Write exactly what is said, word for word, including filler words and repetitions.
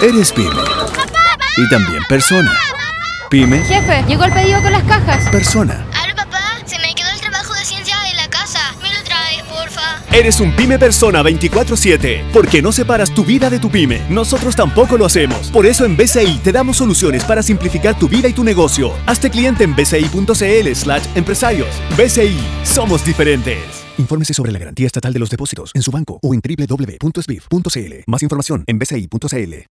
Eres pyme. Y también persona. Pyme. Jefe, llegó el pedido con las cajas. Persona. Aló, papá, se me quedó el trabajo de ciencia en la casa. ¿Me lo traes, porfa? Eres un pyme persona veinticuatro siete, porque no separas tu vida de tu pyme. Nosotros tampoco lo hacemos. Por eso en B C I te damos soluciones para simplificar tu vida y tu negocio. Hazte cliente en bci.cl slash empresarios. B C I, somos diferentes. Infórmese sobre la garantía estatal de los depósitos en su banco o en doble u doble u doble u punto s b i f punto c l. Más información en b c i punto c l.